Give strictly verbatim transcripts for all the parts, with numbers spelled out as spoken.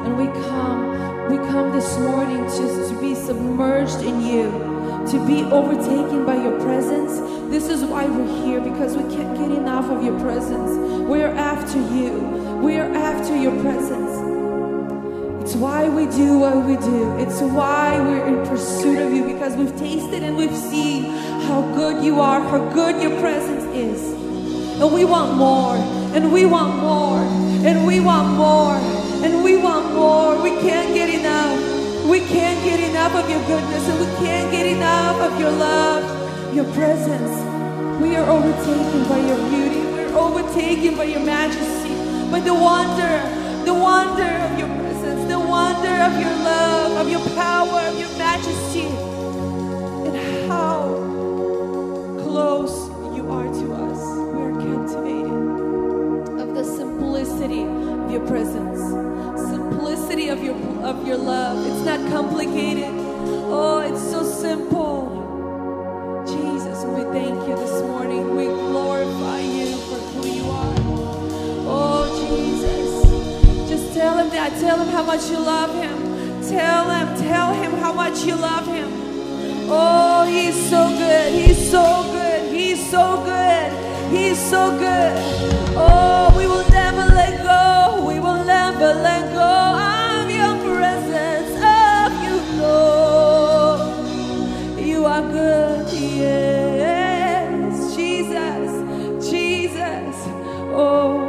And we come, we come this morning just to be submerged in you, to be overtaken by your presence. This is why we're here, because we can't get enough of your presence. We are after you. We are after your presence. It's why we do what we do. It's why we're in pursuit of you, because we've tasted and we've seen how good you are, how good your presence is. And we want more, and we want more, and we want more, and we want more. We can't get enough. We can't get enough of your goodness, and we can't get enough of your love, your presence. We are overtaken by your beauty. We're overtaken by your majesty, by the wonder, the wonder of your presence, the wonder of your love, of your power, of your majesty, and how close you are to us. We are captivated of the simplicity of your presence, simplicity of your of your love. It's not complicated. Oh, it's so simple. Jesus, we thank you this morning. We glorify you for who you are. Oh, Jesus. Just tell him that. Tell him how much you love him. Tell him, tell him how much you love him. Oh, he's so good. He's so good. He's so good. He's so good. Oh, we will never let go. We will never let go of your presence, of you, Lord. You are good. Yes, Jesus, Jesus. Oh.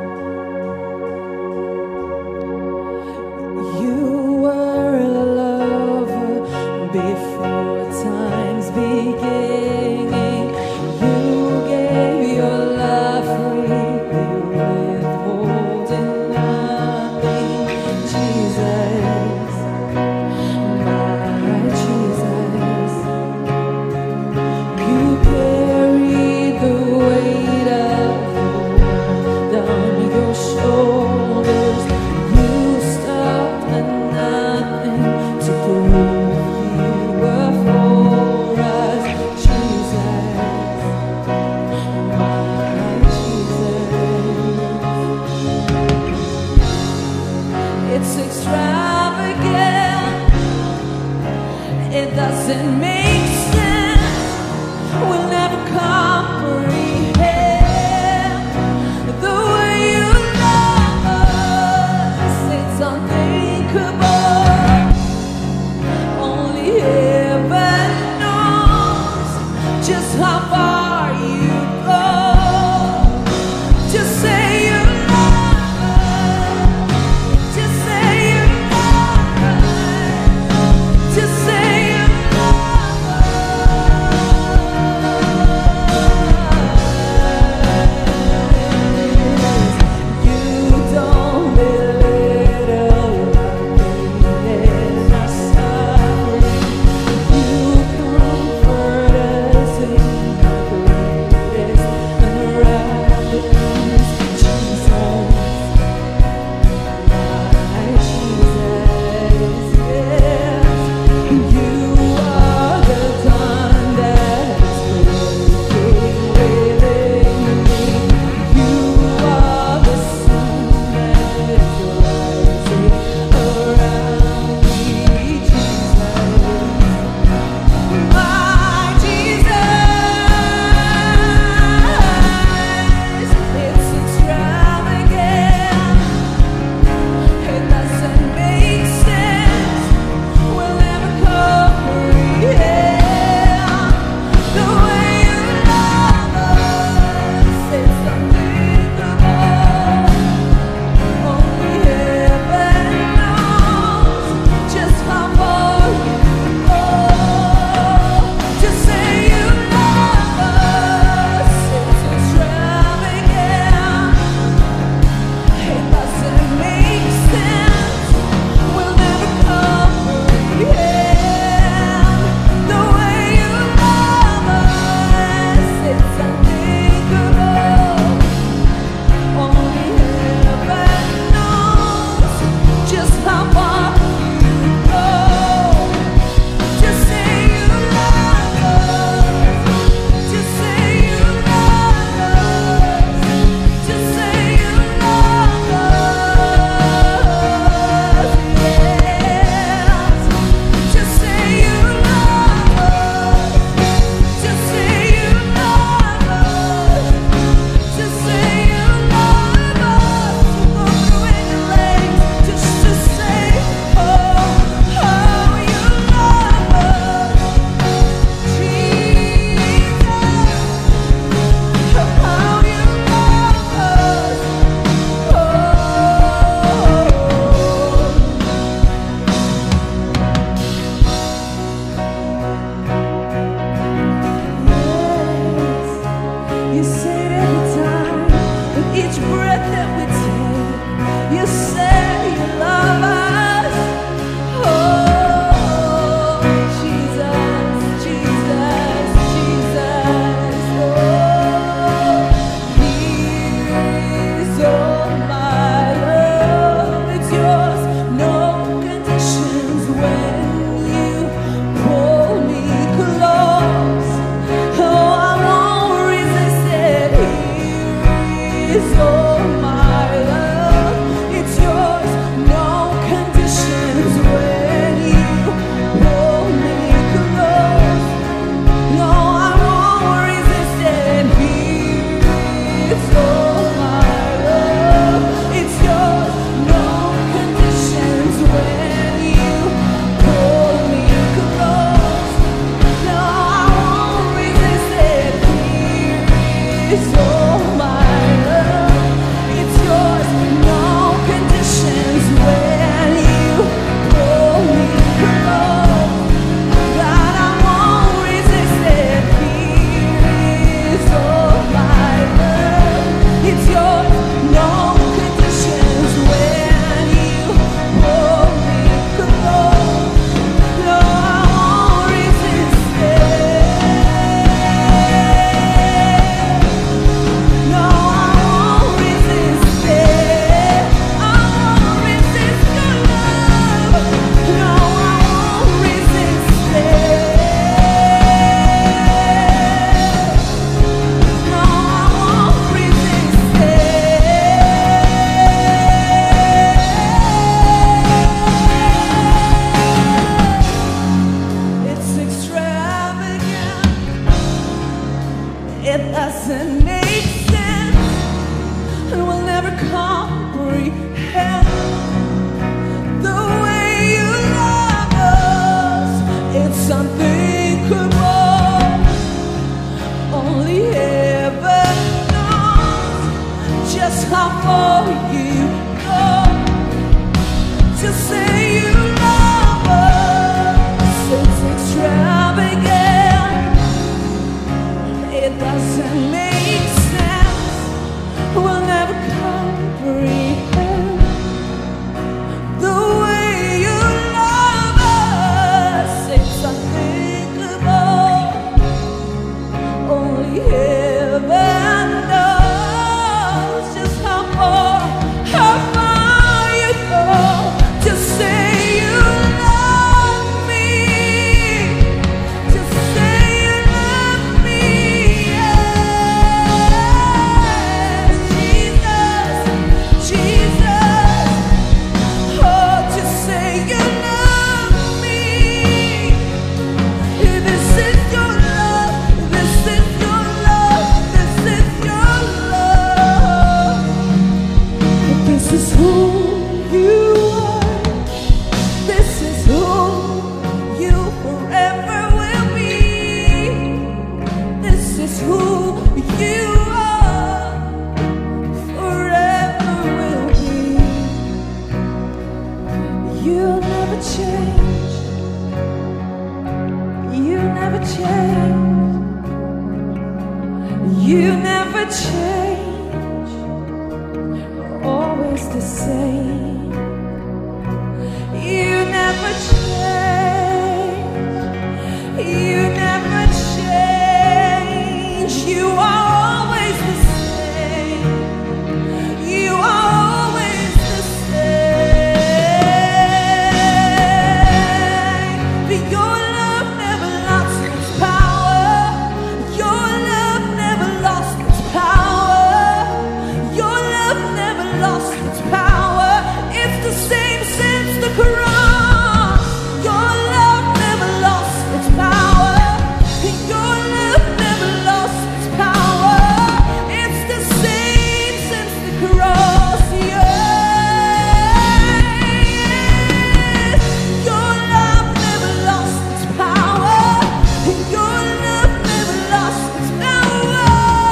Before time's beginning, you gave your love freely, withholding nothing. Jesus, my Jesus, you carried the weight of the world on your shoulders. You stopped at nothing to prove it doesn't make sense. We'll never comprehend the way you love us. It's unthinkable. Only heaven knows just how far you go. Just say you love us. Just say you love us. Just say unthinkable. Only heaven knows just how far you go. To say you love us, it's extravagant. It doesn't make sense. We'll never comprehend the way you love us. It's unthinkable. Only heaven knows just how far, how far you go. To say you love me, to say you love me, yes, Jesus, Jesus. Oh, to say you love me. This is your love, this is your love, this is your love. This is who you are. This is who you forever will be. This is who you are, forever will be. You never change. You never change. You never change. Always the same. You never change. You never change. You are always the same. You are always the same. Your love never lost its power. Your love never lost its power. Your love never lost its power. It's the same since the cross. Your love never lost its power. Your love never lost its power. It's the same since the cross. Yes. Your love never lost its power. Your love never lost its power.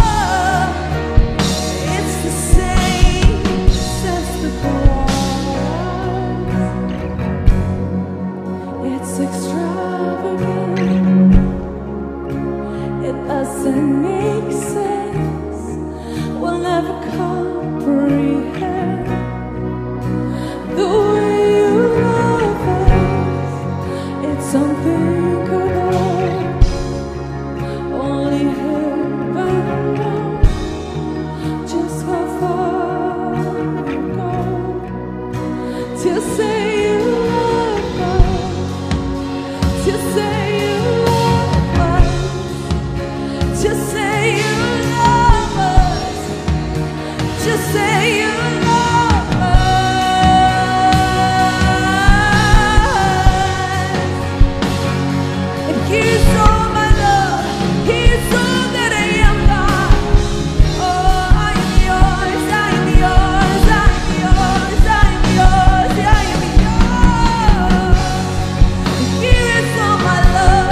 It's the same since the cross. It's extravagant. It doesn't make sense. We'll never comprehend the way you love us. It's unthinkable. Only heaven knows just how far you go. To say you love us, to say you love us, to say you love us, to say you love us. And here's all my love, here's all that I am, God. Oh, I am yours, I am yours, I am yours, I am yours, I am yours. Here's all my love.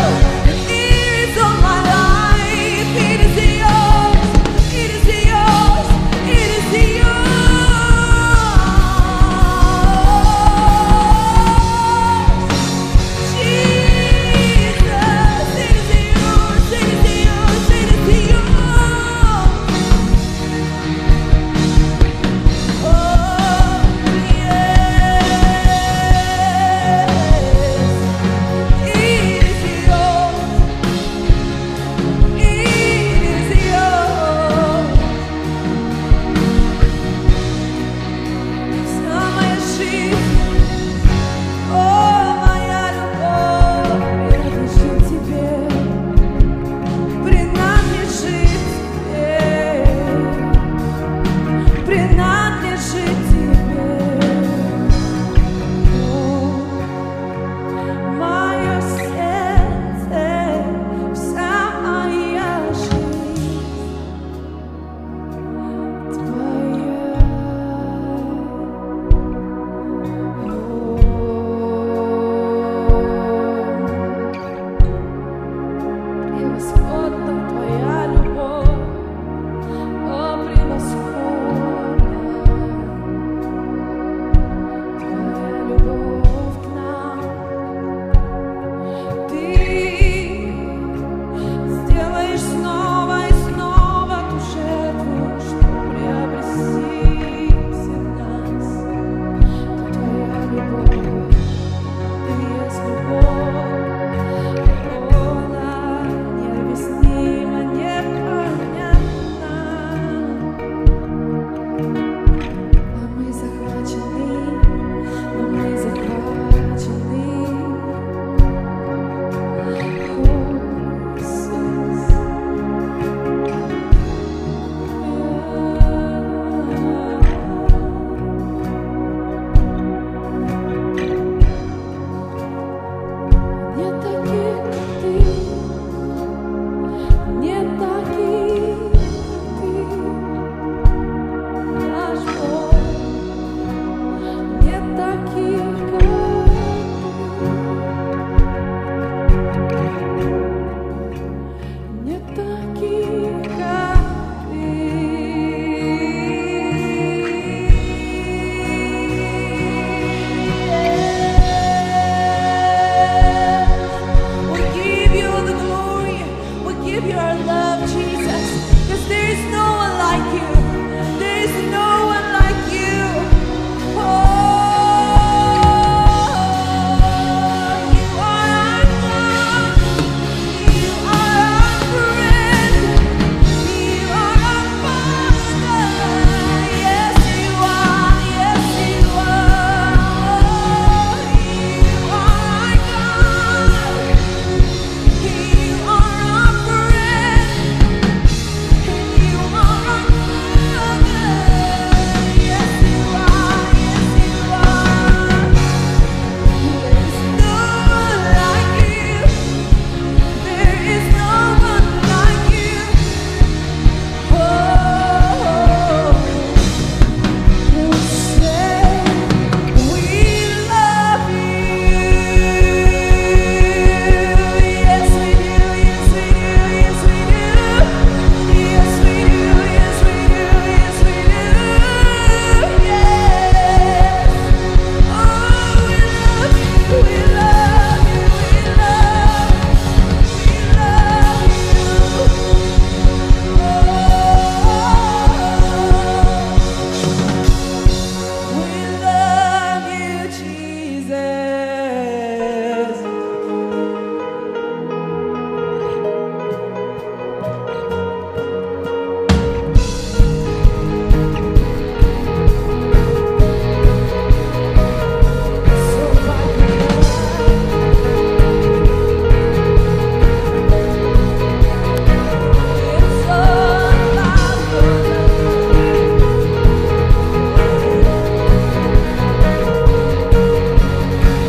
It's all about your love.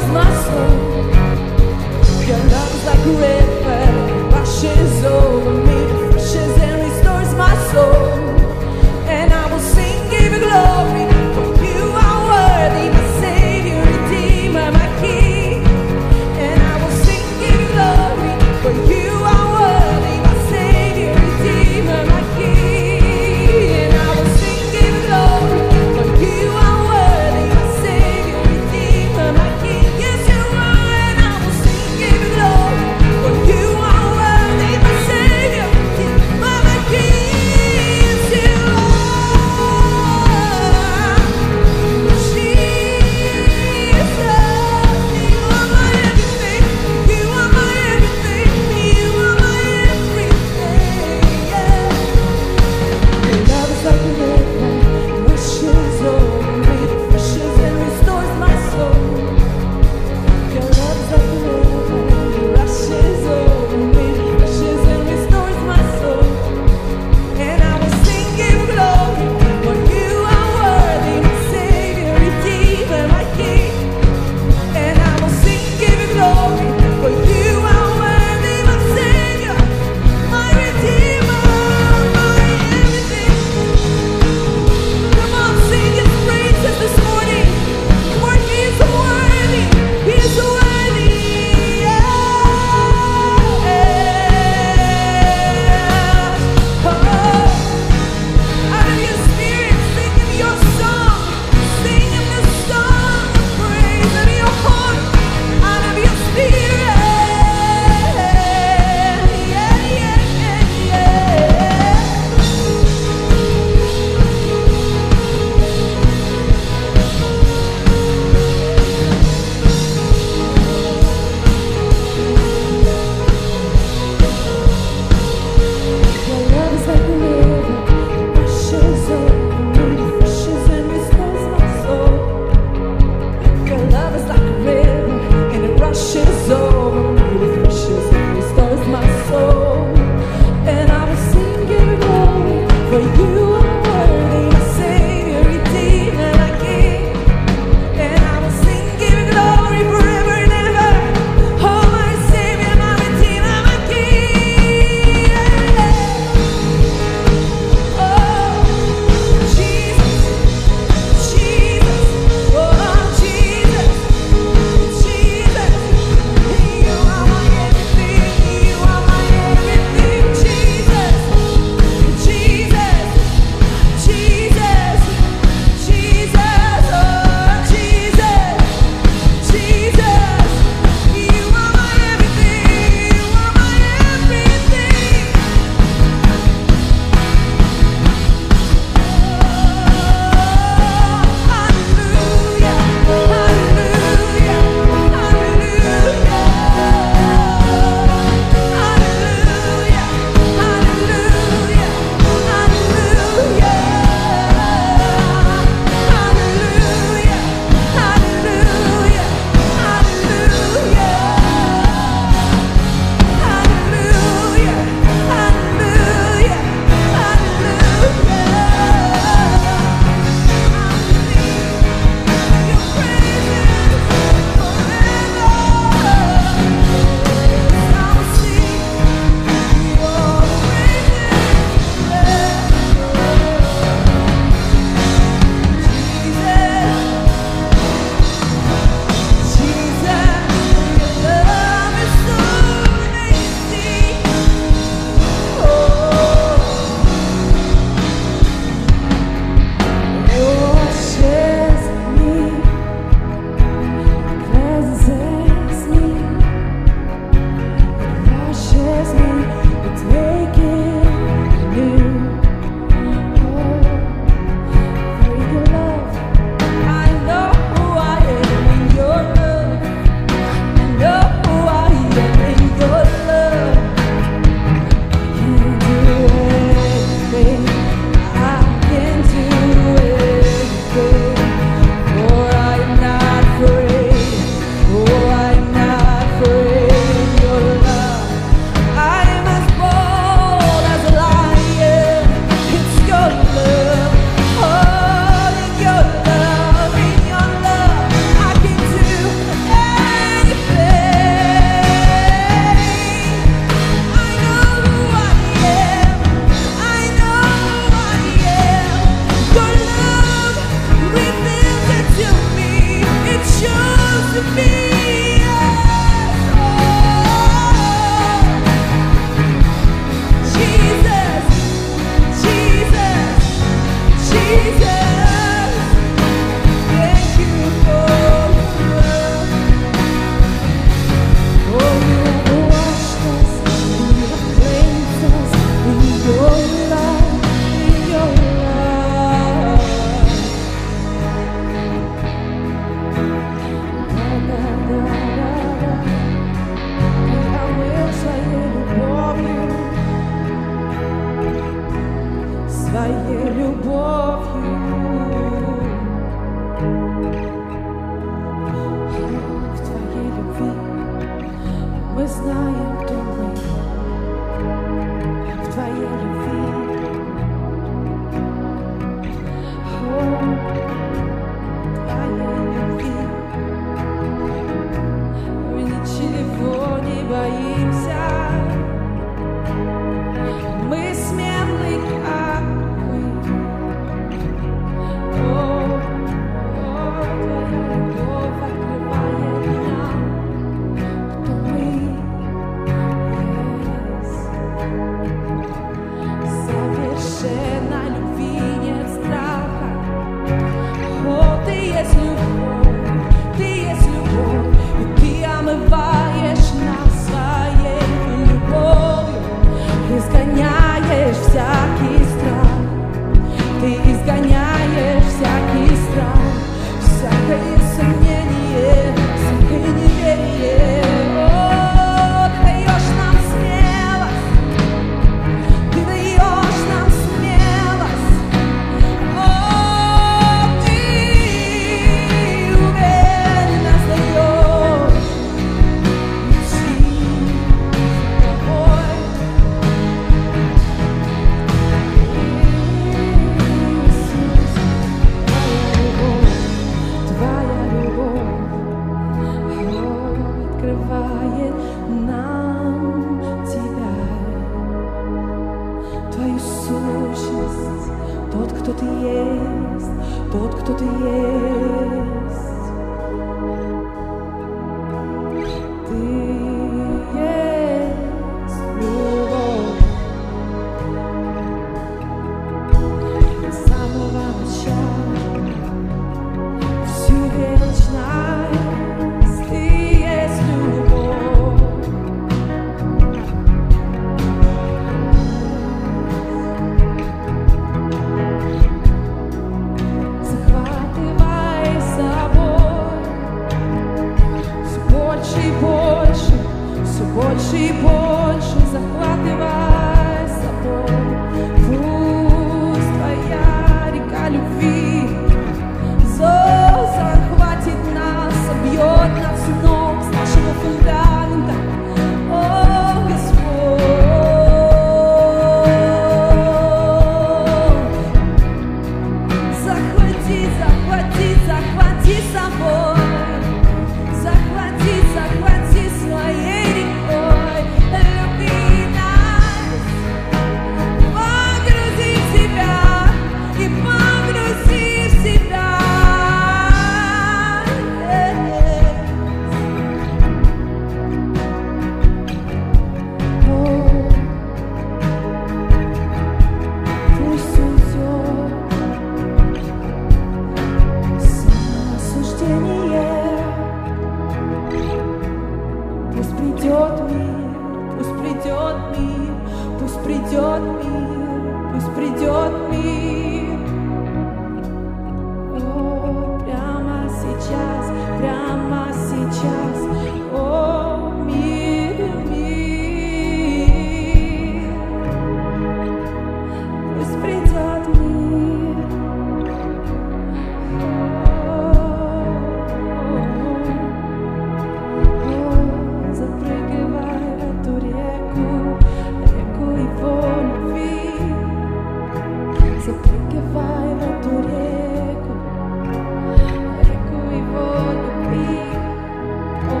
Oh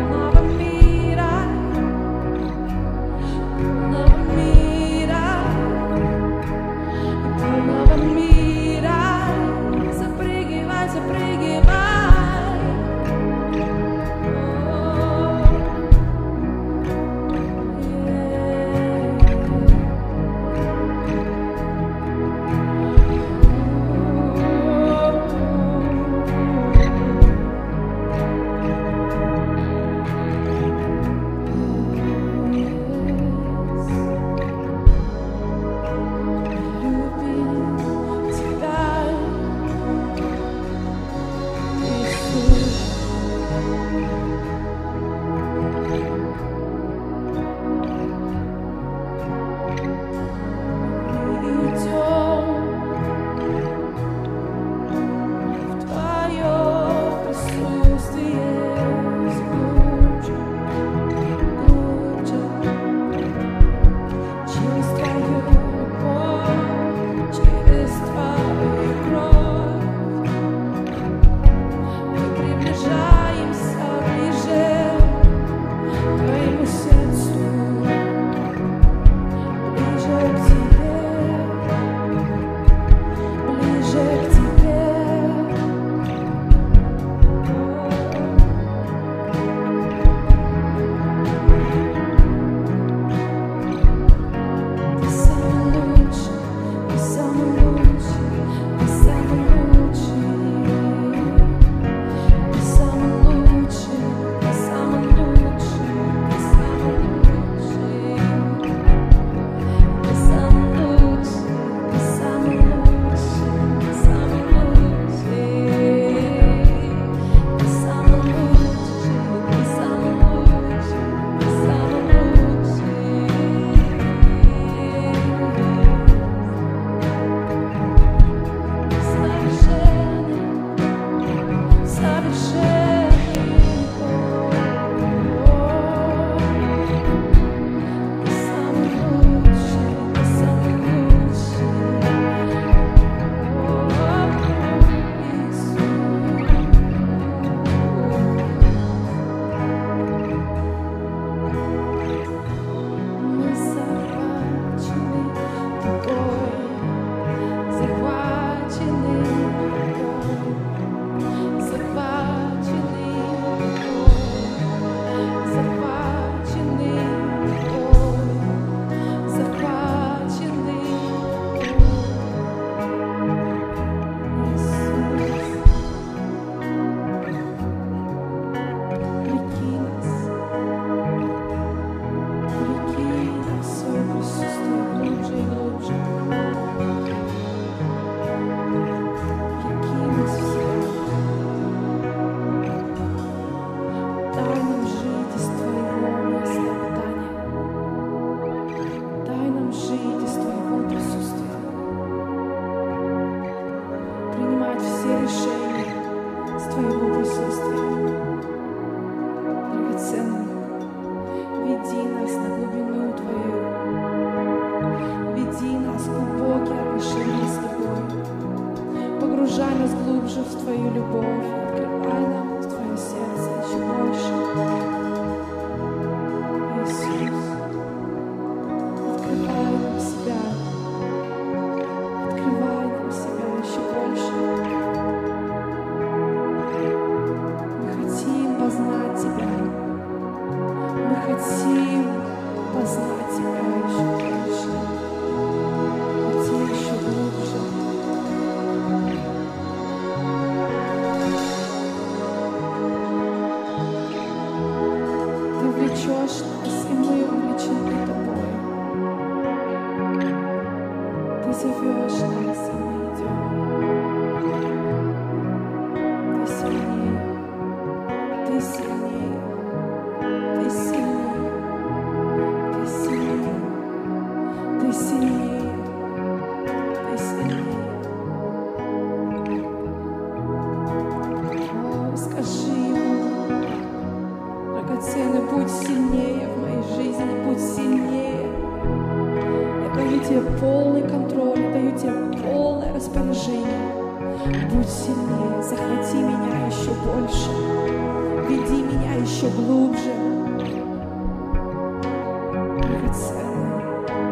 принимать все решения с Твоего присутствия. Драгоценный, веди нас на глубину Твою, веди нас в глубокие отношения с Тобой, погружай нас глубже в Твою любовь, открывай нам Твое сердце еще больше. Иисус, открывай нам себя, открывай нам себя еще больше. Мы хотим познать Тебя, мы хотим познать Тебя еще больше, идти еще глубже. Ты влечешь нас, и мы увлечены Тобой. Ты зовешь нас, и мы идем. Ты сильнее, Ты сильнее, Ты сильнее, Ты сильнее, Ты сильнее, Ты сильнее. О, скажи Ему, драгоценный, будь сильнее в моей жизни, будь сильнее. Я даю Тебе полный контроль, я даю Тебе полное распоряжение. Будь сильнее, захвати меня еще больше, веди меня еще глубже. Драгоценный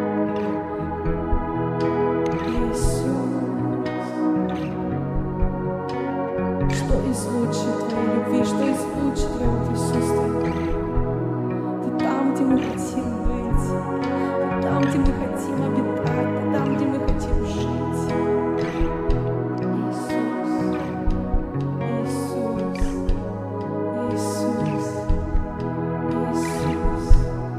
Иисус, что из лучше Твоей любви, что из лучше Твоего присутствия. Ты там, где мы хотим быть, Ты там, где мы хотим обитать, Ты там, где мы хотим жить. Иисус, Иисус, Иисус,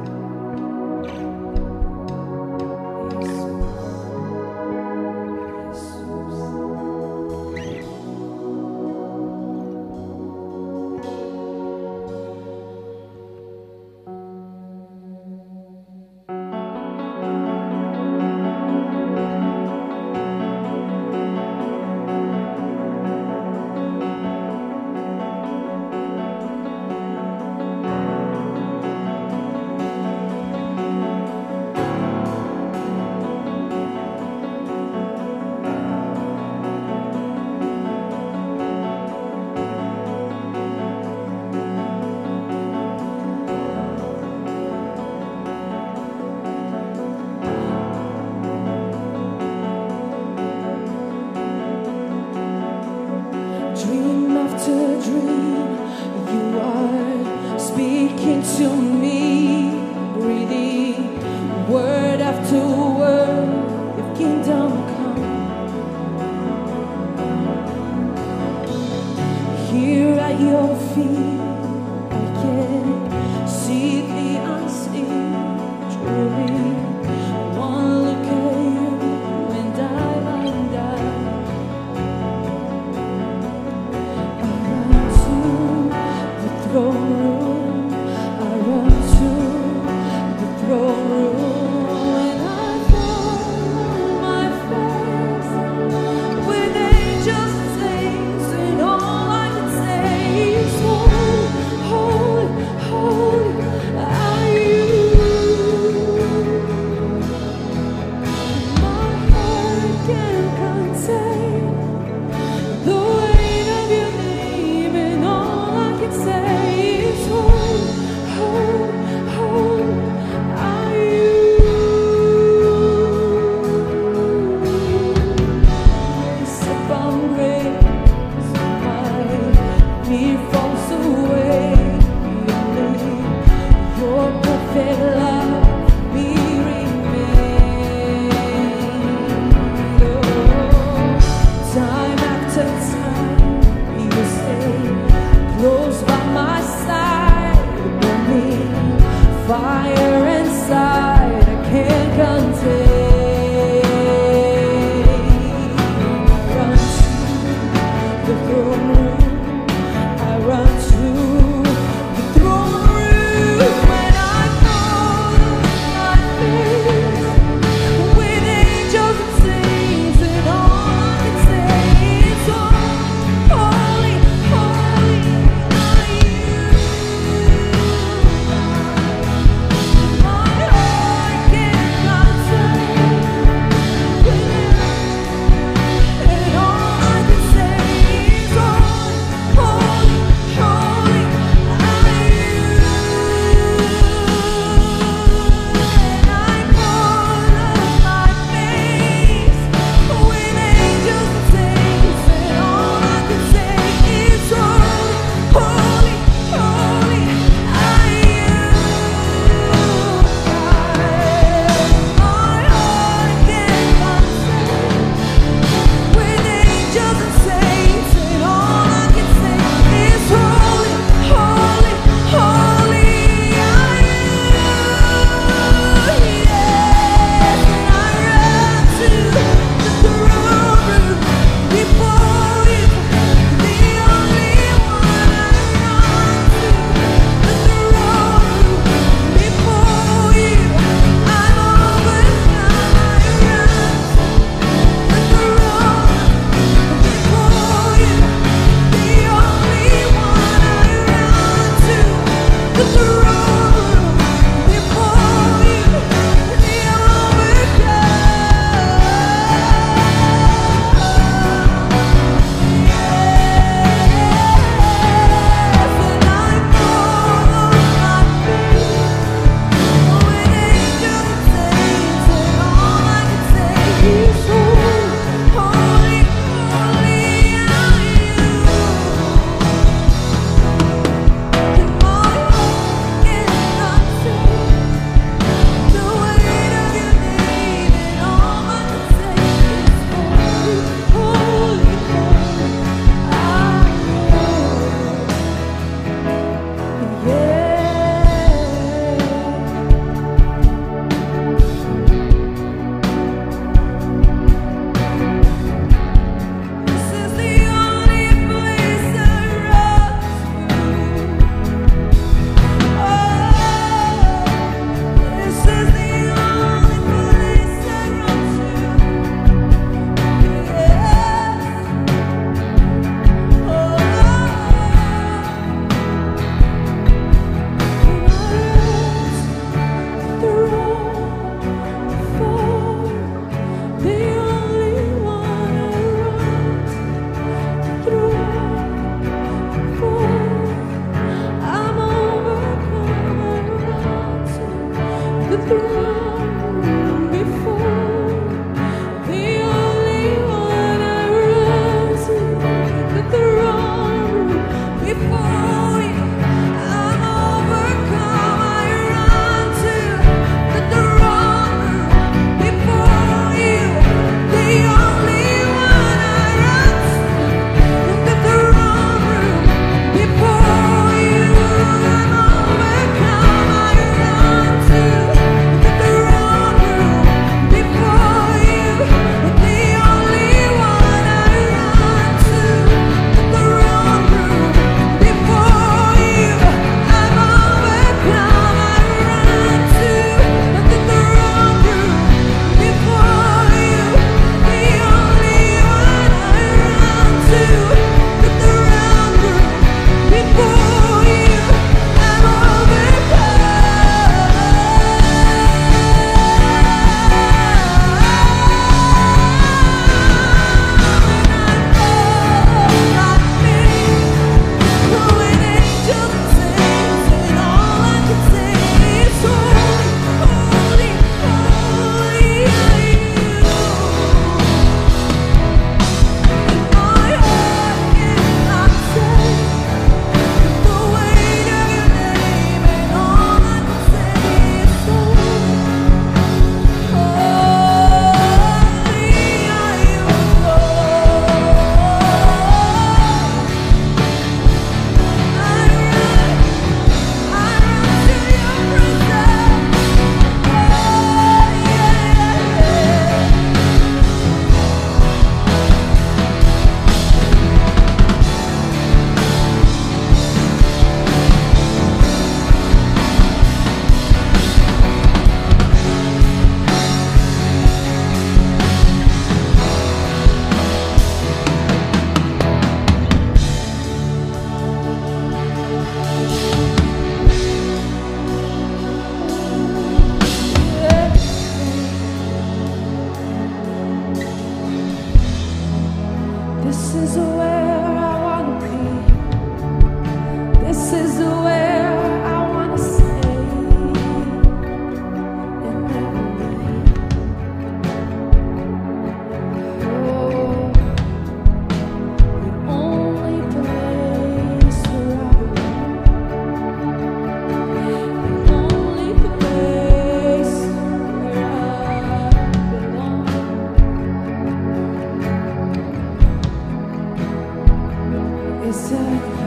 dream after dream, you are speaking to me, breathing word after word, your kingdom come. Here at your feet, I can see the unseen, truly. One look at you and I undone. Throne room, I run to the throne room, and I fall on my face with angels and saints, and all I can say is holy. This is where I wanna be. This is where I wanna stay and never leave. Oh, the only place where I belong. The only place where I belong. Is that